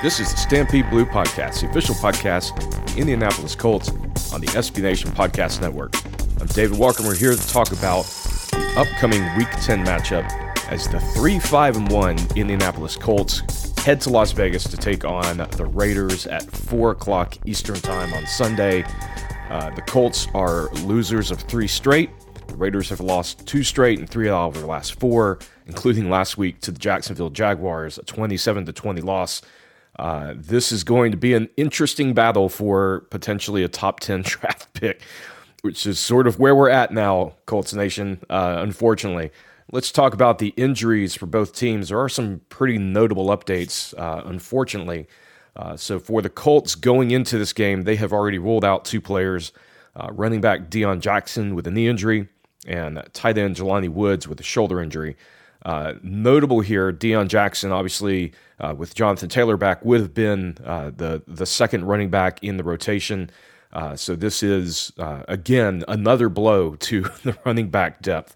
This is the Stampede Blue Podcast, the official podcast of the Indianapolis Colts on the SB Nation Podcast Network. I'm David Walker, and we're here to talk about the upcoming Week 10 matchup as the 3-5-1 Indianapolis Colts head to Las Vegas to take on the Raiders at 4 o'clock Eastern Time on Sunday. The Colts are losers of 3 straight. The Raiders have lost 2 straight and 3 out of their last 4, including last week to the Jacksonville Jaguars, a 27-20 loss. This is going to be an interesting battle for potentially a top 10 draft pick, which is sort of where we're at now, Colts Nation, unfortunately. Let's talk about the injuries for both teams. There are some pretty notable updates, unfortunately. So for the Colts going into this game, they have already ruled out 2 players, running back Deon Jackson with a knee injury and tight end Jelani Woods with a shoulder injury. Notable here, Deon Jackson, obviously, with Jonathan Taylor back, would have been the second running back in the rotation. So this is, again, another blow to the running back depth.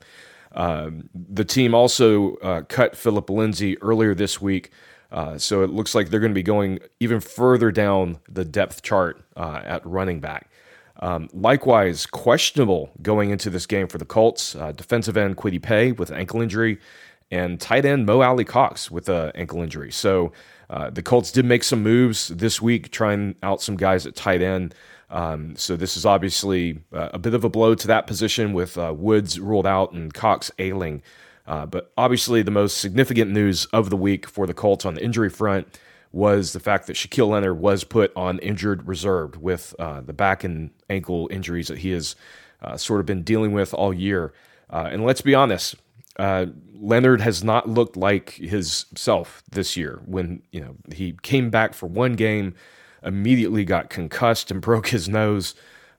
The team also cut Philip Lindsay earlier this week, so it looks like they're going to be going even further down the depth chart at running back. Likewise, questionable going into this game for the Colts, defensive end Kwity Paye with an ankle injury, and tight end Mo Alie-Cox with an ankle injury. So the Colts did make some moves this week, trying out some guys at tight end. So this is obviously a bit of a blow to that position with Woods ruled out and Cox ailing. But obviously the most significant news of the week for the Colts on the injury front was the fact that Shaquille Leonard was put on injured reserve with the back and ankle injuries that he has sort of been dealing with all year. And let's be honest, Leonard has not looked like his self this year. When he came back for one game, immediately got concussed and broke his nose,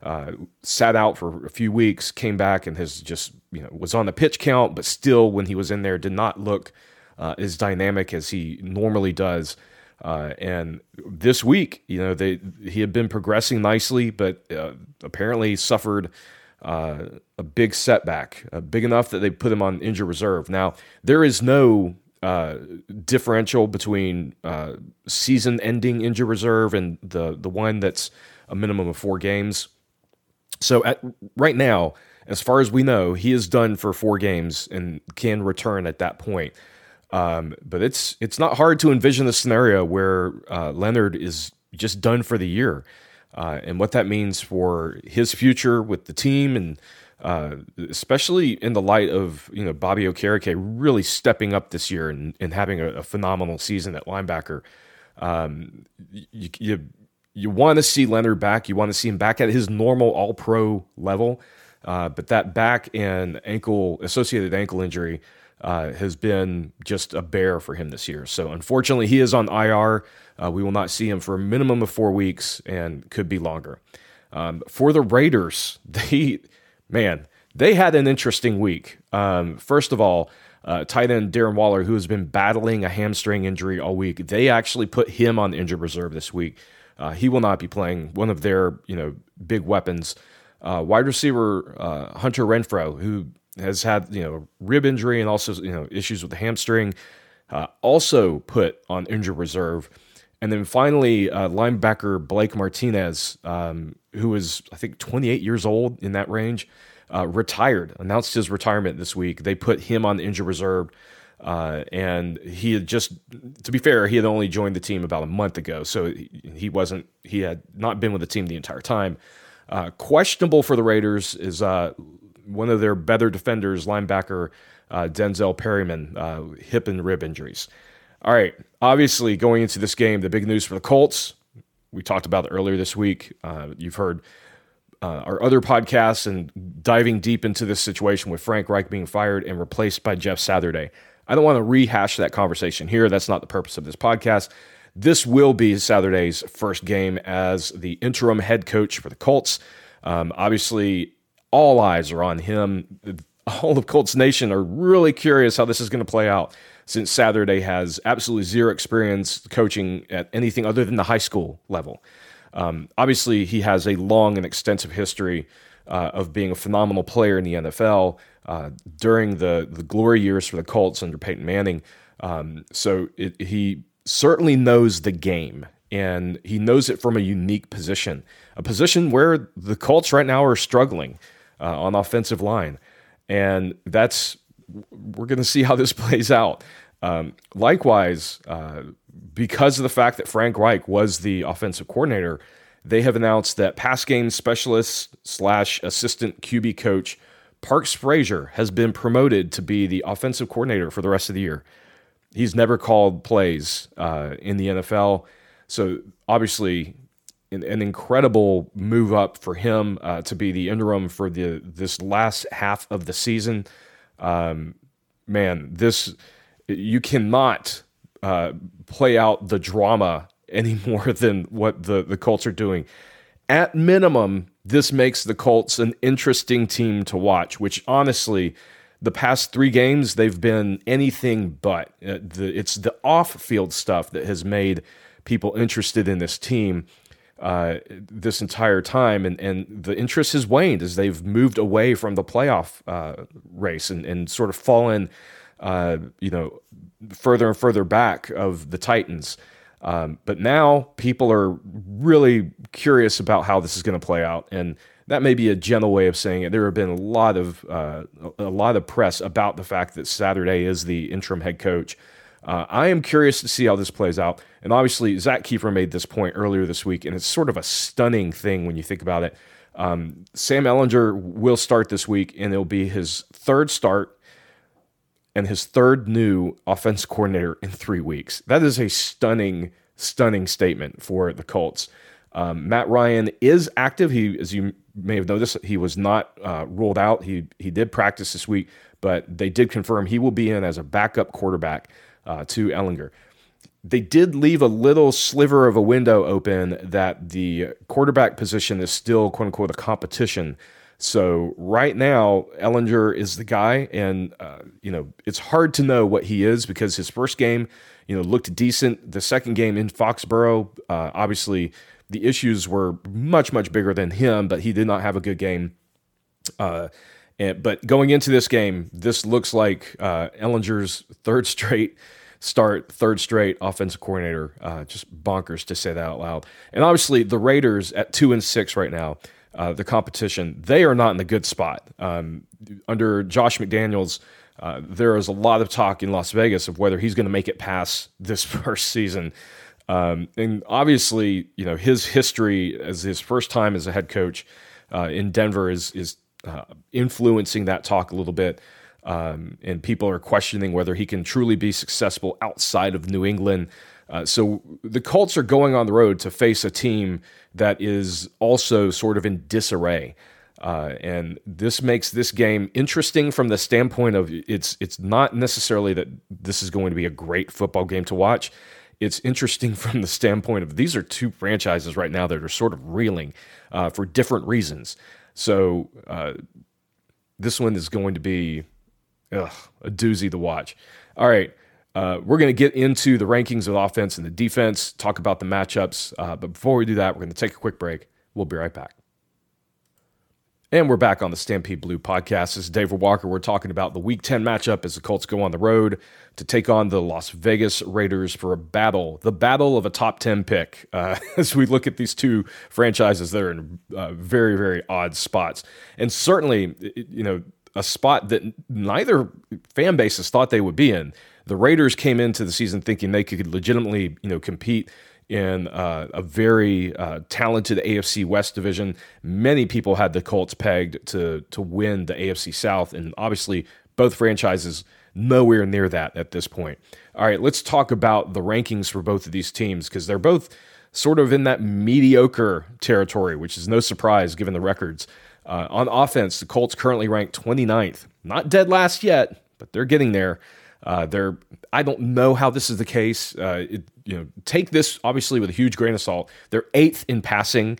sat out for a few weeks, came back and has just was on the pitch count, but still when he was in there did not look as dynamic as he normally does. And this week, he had been progressing nicely, but apparently suffered a big setback, big enough that they put him on injured reserve. Now, there is no differential between season-ending injured reserve and the one that's a minimum of 4 games. So right now, as far as we know, he is done for 4 games and can return at that point. But it's not hard to envision a scenario where Leonard is just done for the year. And what that means for his future with the team, and especially in the light of Bobby Okereke really stepping up this year and having a phenomenal season at linebacker. You want to see Leonard back. You want to see him back at his normal All-Pro level. But that back and associated ankle injury has been just a bear for him this year. So unfortunately, he is on IR. We will not see him for a minimum of 4 weeks and could be longer. For the Raiders, they had an interesting week. First of all, tight end Darren Waller, who has been battling a hamstring injury all week, they actually put him on injured reserve this week. He will not be playing. One of their big weapons, wide receiver Hunter Renfrow, who has had rib injury and also issues with the hamstring, also put on injured reserve. And then finally, linebacker Blake Martinez, who is I think 28 years old, in that range, retired, announced his retirement this week. They put him on injured reserve, and he had to be fair, he had only joined the team about a month ago, so he had not been with the team the entire time. Questionable for the Raiders is one of their better defenders, linebacker Denzel Perryman, hip and rib injuries. All right, obviously going into this game, the big news for the Colts, we talked about it earlier this week. You've heard our other podcasts and diving deep into this situation with Frank Reich being fired and replaced by Jeff Saturday. I don't want to rehash that conversation here. That's not the purpose of this podcast. This will be Saturday's first game as the interim head coach for the Colts. Obviously, all eyes are on him. All of Colts Nation are really curious how this is going to play out, since Saturday has absolutely zero experience coaching at anything other than the high school level. Obviously, he has a long and extensive history of being a phenomenal player in the NFL during the glory years for the Colts under Peyton Manning. So he certainly knows the game, and he knows it from a unique position, a position where the Colts right now are struggling on offensive line. And we're going to see how this plays out. Likewise, because of the fact that Frank Reich was the offensive coordinator, they have announced that pass game specialist / assistant QB coach Parks Frazier has been promoted to be the offensive coordinator for the rest of the year. He's never called plays in the NFL, so obviously an incredible move up for him to be the interim for this last half of the season. You cannot play out the drama any more than what the Colts are doing. At minimum, this makes the Colts an interesting team to watch, which honestly, the past 3 games, they've been anything but. It's the off-field stuff that has made people interested in this team this entire time, and the interest has waned as they've moved away from the playoff race and sort of fallen further and further back of the Titans. But now people are really curious about how this is going to play out, and that may be a gentle way of saying it. There have been a lot of press about the fact that Saturday is the interim head coach. I am curious to see how this plays out. And obviously, Zach Kiefer made this point earlier this week, and it's sort of a stunning thing when you think about it. Sam Ehlinger will start this week, and it'll be his 3rd start and his 3rd new offense coordinator in 3 weeks. That is a stunning statement for the Colts. Matt Ryan is active. He, as you may have noticed, he was not ruled out. He did practice this week, but they did confirm he will be in as a backup quarterback to Ehlinger. They did leave a little sliver of a window open that the quarterback position is still, quote unquote, a competition. So right now, Ehlinger is the guy, and it's hard to know what he is because his first game, looked decent. The second game in Foxborough, obviously the issues were much, much bigger than him, but he did not have a good game. But going into this game, this looks like Ehlinger's 3rd straight offensive coordinator. Just bonkers to say that out loud. And obviously the Raiders at 2-6 right now, the competition, they are not in a good spot. Under Josh McDaniels, there is a lot of talk in Las Vegas of whether he's going to make it past this first season. And obviously, his history as his first time as a head coach in Denver is influencing that talk a little bit. And people are questioning whether he can truly be successful outside of New England. So the Colts are going on the road to face a team that is also sort of in disarray. And this makes this game interesting from the standpoint of it's not necessarily that this is going to be a great football game to watch. It's interesting from the standpoint of these are 2 franchises right now that are sort of reeling for different reasons. So this one is going to be a doozy to watch. All right, we're going to get into the rankings of the offense and the defense, talk about the matchups. But before we do that, we're going to take a quick break. We'll be right back. And we're back on the Stampede Blue podcast. This is David Walker. We're talking about the Week 10 matchup as the Colts go on the road to take on the Las Vegas Raiders for the battle of a top 10 pick. As we look at these 2 franchises that are in very, very odd spots. And certainly, a spot that neither fan bases thought they would be in. The Raiders came into the season thinking they could legitimately, compete in a very talented AFC West division. Many people had the Colts pegged to win the AFC South, and obviously both franchises nowhere near that at this point. All right, let's talk about the rankings for both of these teams because they're both sort of in that mediocre territory, which is no surprise given the records. On offense, the Colts currently ranked 29th. Not dead last yet, but they're getting there. I don't know how this is the case. Take this obviously with a huge grain of salt. They're 8th in passing.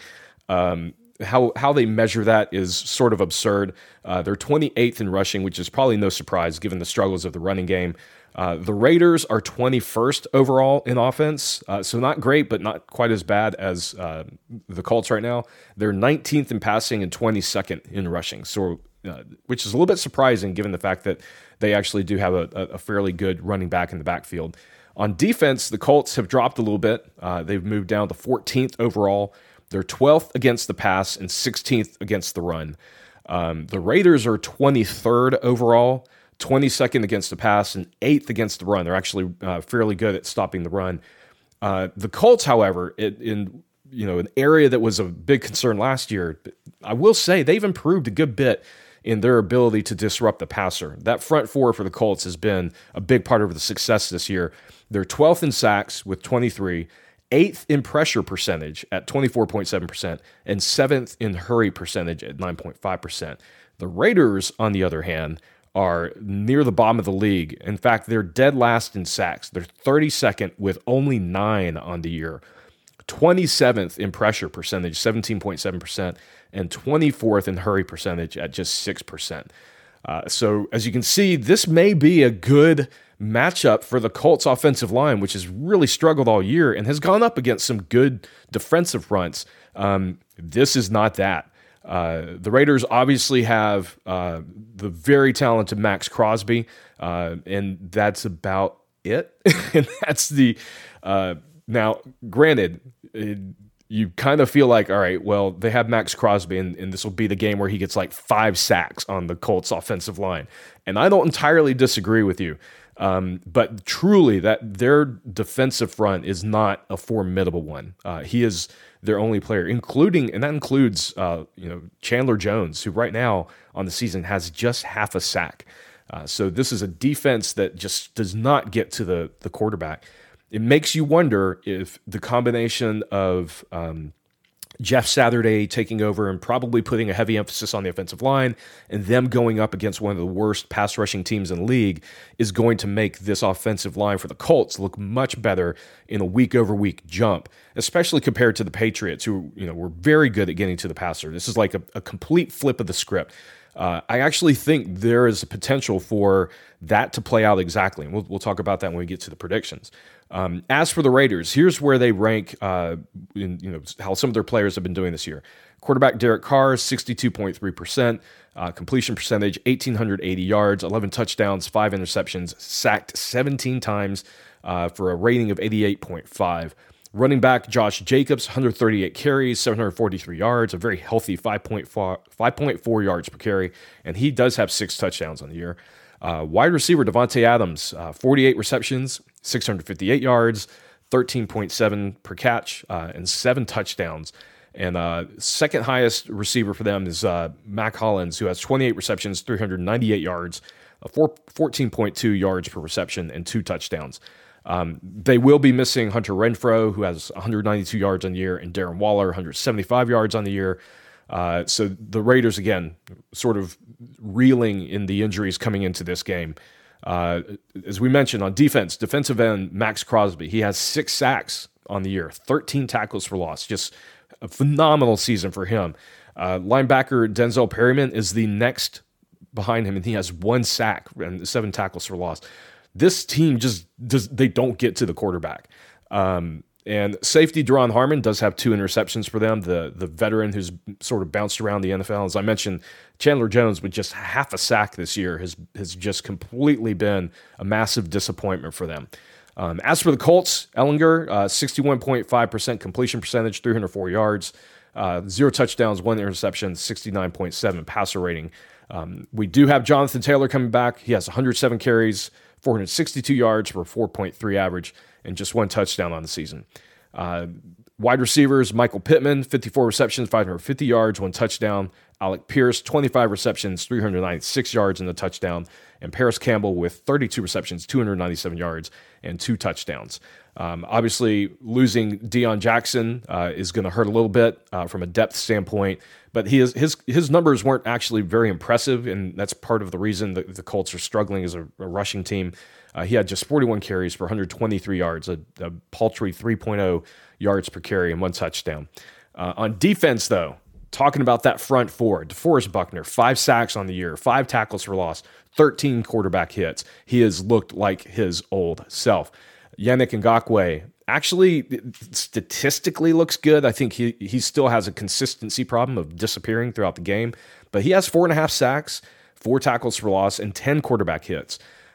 How they measure that is sort of absurd. They're 28th in rushing, which is probably no surprise given the struggles of the running game. The Raiders are 21st overall in offense, so not great, but not quite as bad as the Colts right now. They're 19th in passing and 22nd in rushing, so which is a little bit surprising given the fact that they actually do have a fairly good running back in the backfield. On defense, the Colts have dropped a little bit. They've moved down to 14th overall. They're 12th against the pass and 16th against the run. The Raiders are 23rd overall, 22nd against the pass, and 8th against the run. They're actually fairly good at stopping the run. The Colts, however, in an area that was a big concern last year, I will say they've improved a good bit in their ability to disrupt the passer. That front four for the Colts has been a big part of the success this year. They're 12th in sacks with 23, 8th in pressure percentage at 24.7%, and 7th in hurry percentage at 9.5%. The Raiders, on the other hand, are near the bottom of the league. In fact, they're dead last in sacks. They're 32nd with only 9 on the year. 27th in pressure percentage, 17.7%, and 24th in hurry percentage at just 6%. So as you can see, this may be a good matchup for the Colts offensive line, which has really struggled all year and has gone up against some good defensive fronts. This is not that. The Raiders obviously have the very talented Max Crosby, and that's about it. And that's the now, granted, you kind of feel like, all right, well, they have Max Crosby, and this will be the game where he gets like 5 sacks on the Colts offensive line. And I don't entirely disagree with you. But truly, that their defensive front is not a formidable one. He is their only player, and that includes Chandler Jones, who right now on the season has just half a sack. So this is a defense that just does not get to the quarterback. It makes you wonder if the combination of Jeff Saturday taking over and probably putting a heavy emphasis on the offensive line and them going up against one of the worst pass rushing teams in the league is going to make this offensive line for the Colts look much better in a week-over-week jump, especially compared to the Patriots, who were very good at getting to the passer. This is like a complete flip of the script. I actually think there is a potential for that to play out exactly. And we'll talk about that when we get to the predictions. As for the Raiders, here's where they rank in how some of their players have been doing this year. Quarterback Derek Carr, 62.3%. Completion percentage, 1,880 yards, 11 touchdowns, 5 interceptions, sacked 17 times for a rating of 88.5. Running back Josh Jacobs, 138 carries, 743 yards, a very healthy 5.4 yards per carry, and he does have 6 touchdowns on the year. Wide receiver Devontae Adams, 48 receptions, 658 yards, 13.7 per catch, and 7 touchdowns. And second highest receiver for them is Mac Hollins, who has 28 receptions, 398 yards, 14.2 yards per reception, and 2 touchdowns. They will be missing Hunter Renfrow, who has 192 yards on the year, and Darren Waller, 175 yards on the year. So the Raiders, again, sort of reeling in the injuries coming into this game. As we mentioned, on defense, defensive end Max Crosby, he has 6 sacks on the year, 13 tackles for loss, just a phenomenal season for him. Linebacker Denzel Perryman is the next behind him, and he has 1 sack and 7 tackles for loss. This team they don't get to the quarterback. And safety Deron Harmon does have 2 interceptions for them, the veteran who's sort of bounced around the NFL. As I mentioned, Chandler Jones with just half a sack this year has just completely been a massive disappointment for them. As for the Colts, Ellinger, 61.5% completion percentage, 304 yards, 0 touchdowns, 1 interception, 69.7 passer rating. We do have Jonathan Taylor coming back. He has 107 carries, 462 yards for a 4.3 average, and just 1 touchdown on the season. Wide receivers, Michael Pittman, 54 receptions, 550 yards, 1 touchdown. Alec Pierce, 25 receptions, 396 yards and a touchdown. And Paris Campbell with 32 receptions, 297 yards, and 2 touchdowns. Obviously, losing Deion Jackson is going to hurt a little bit from a depth standpoint, but his numbers weren't actually very impressive, and that's part of the reason that the Colts are struggling as a rushing team. He had just 41 carries for 123 yards, a paltry 3.0 yards per carry, and 1 touchdown. On defense, though, talking about that front four, DeForest Buckner, 5 sacks on the year, 5 tackles for loss, 13 quarterback hits. He has looked like his old self. Yannick Ngakoue actually statistically looks good. I think he still has a consistency problem of disappearing throughout the game, but he has 4.5 sacks, 4 tackles for loss, and 10 quarterback hits.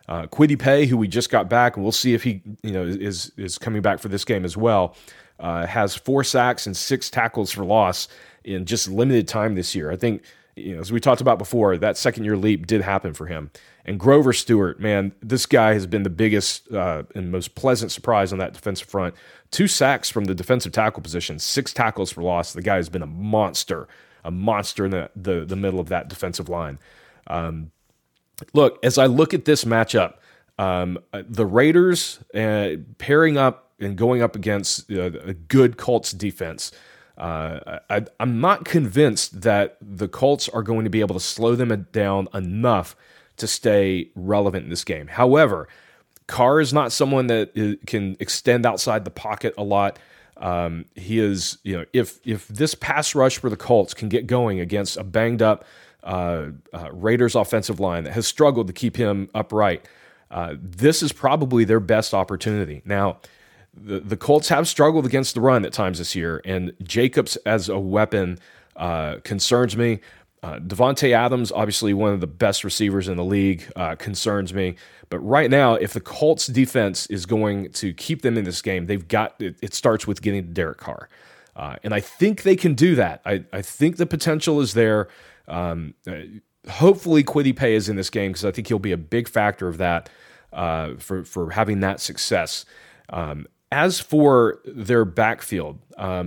Kwity Paye, who we just got back, and we'll see if he is coming back for this game as well, has 4 sacks and 6 tackles for loss in just limited time this year. I think, as we talked about before, that second-year leap did happen for him. And Grover Stewart, man, this guy has been the biggest and most pleasant surprise on that defensive front. 2 sacks from the defensive tackle position, 6 tackles for loss. The guy has been a monster in the middle of that defensive line. Look, as I look at this matchup, the Raiders pairing up and going up against a good Colts defense, I'm not convinced that the Colts are going to be able to slow them down enough to stay relevant in this game. However, Carr is not someone that can extend outside the pocket a lot. He is, if this pass rush for the Colts can get going against a banged up Raiders offensive line that has struggled to keep him upright, this is probably their best opportunity. Now, the Colts have struggled against the run at times this year, and Jacobs as a weapon concerns me. Devontae Adams, obviously one of the best receivers in the league, concerns me. But right now, if the Colts defense is going to keep them in this game, it starts with getting to Derek Carr. And I think they can do that. I think the potential is there. Hopefully Kwity Paye is in this game because I think he'll be a big factor of that for having that success. As for their backfield,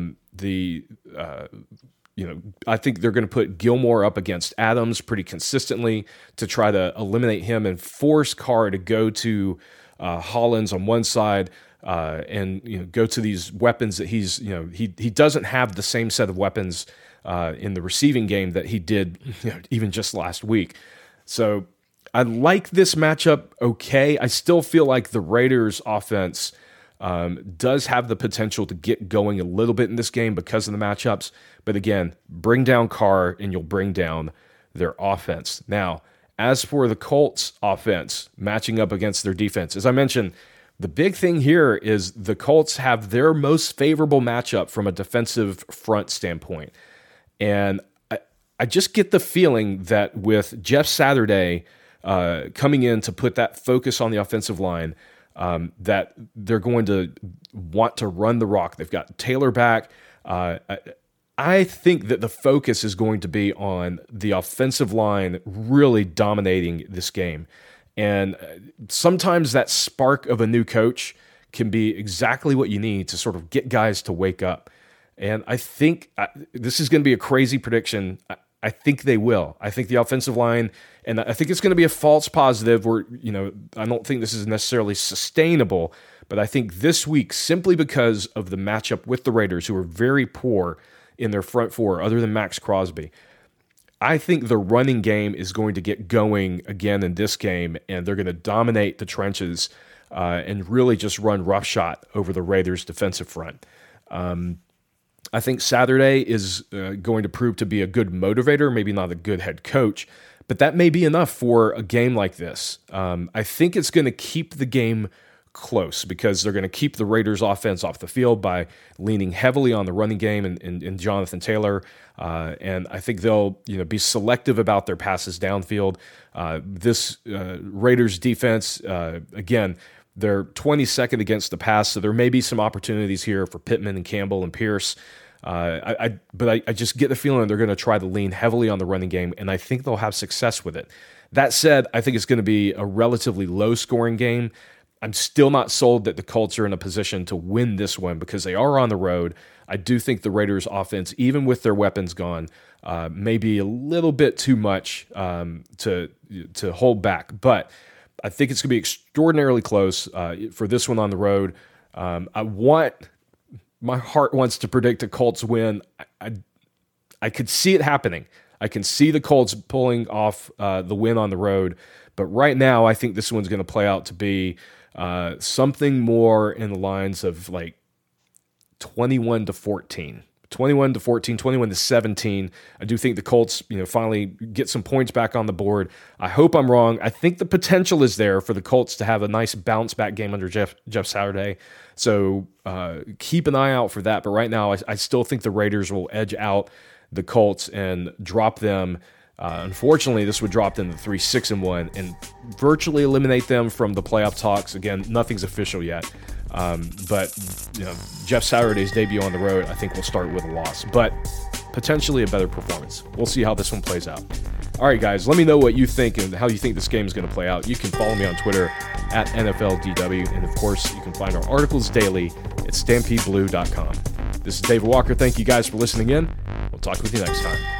I think they're going to put Gilmore up against Adams pretty consistently to try to eliminate him and force Carr to go to Hollins on one side and go to these weapons that he doesn't have the same set of weapons in the receiving game that he did even just last week. So I like this matchup okay. I still feel like the Raiders offense does have the potential to get going a little bit in this game because of the matchups. But again, bring down Carr and you'll bring down their offense. Now, as for the Colts offense matching up against their defense, as I mentioned, the big thing here is the Colts have their most favorable matchup from a defensive front standpoint. And I just get the feeling that with Jeff Saturday coming in to put that focus on the offensive line, that they're going to want to run the rock. They've got Taylor back. I think that the focus is going to be on the offensive line really dominating this game. And sometimes that spark of a new coach can be exactly what you need to sort of get guys to wake up. And I think this is going to be a crazy prediction. I think they will. I think the offensive line, and I think it's going to be a false positive where, I don't think this is necessarily sustainable, but I think this week, simply because of the matchup with the Raiders, who are very poor in their front four, other than Max Crosby, I think the running game is going to get going again in this game, and they're going to dominate the trenches and really just run roughshod over the Raiders' defensive front. I think Saturday is going to prove to be a good motivator, maybe not a good head coach, but that may be enough for a game like this. I think it's going to keep the game close because they're going to keep the Raiders' offense off the field by leaning heavily on the running game and Jonathan Taylor. And I think they'll be selective about their passes downfield. This Raiders defense, again, they're 22nd against the pass, so there may be some opportunities here for Pittman and Campbell and Pierce. But I just get the feeling they're going to try to lean heavily on the running game, and I think they'll have success with it. That said, I think it's going to be a relatively low-scoring game. I'm still not sold that the Colts are in a position to win this one because they are on the road. I do think the Raiders' offense, even with their weapons gone, may be a little bit too much to hold back. But I think it's going to be extraordinarily close for this one on the road. My heart wants to predict a Colts win. I could see it happening. I can see the Colts pulling off the win on the road. But right now, I think this one's going to play out to be something more in the lines of like 21-14. 21-14, 21-17. I do think the Colts, finally get some points back on the board. I hope I'm wrong. I think the potential is there for the Colts to have a nice bounce back game under Jeff Saturday. So keep an eye out for that. But right now, I still think the Raiders will edge out the Colts and drop them Unfortunately, this would drop them to 3-6-1 and virtually eliminate them from the playoff talks. Again, nothing's official yet. But Jeff Saturday's debut on the road, I think, will start with a loss, but potentially a better performance. We'll see how this one plays out. All right, guys, let me know what you think and how you think this game is going to play out. You can follow me on Twitter at NFLDW, and of course, you can find our articles daily at StampedeBlue.com. This is David Walker. Thank you guys for listening in. We'll talk with you next time.